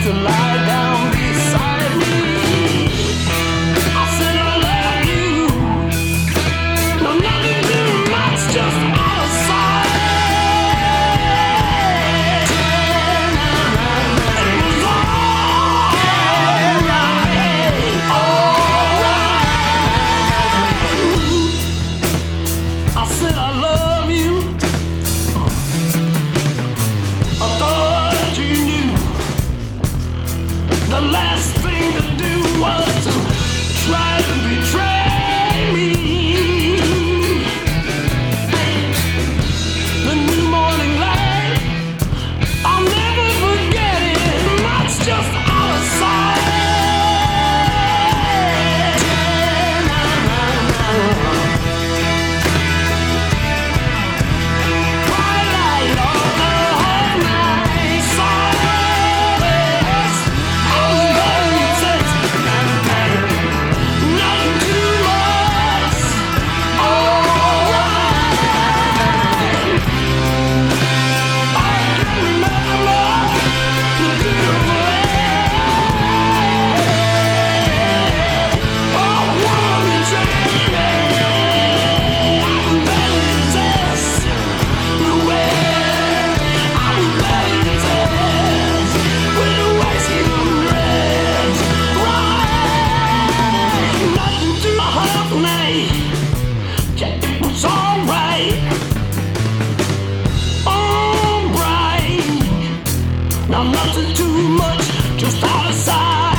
to lie down beside me. I said I love you. No, nothing too much, just out of sight. It was alright, alright. I said I love you. I thought you knew the last thing to do was to try to betray me. The new morning light, I'll never forget it. That's just out of sight. Twilight of the whole night silence. I was very tense, nothing too much. Alright. I can remember the beautiful end. Oh, woman, change me. I'm very tense. The way I'm very tense. With the way she lives. Right. Nothing to my half night. Yeah, it was alright. Alright. Now nothing too much, just out of sight.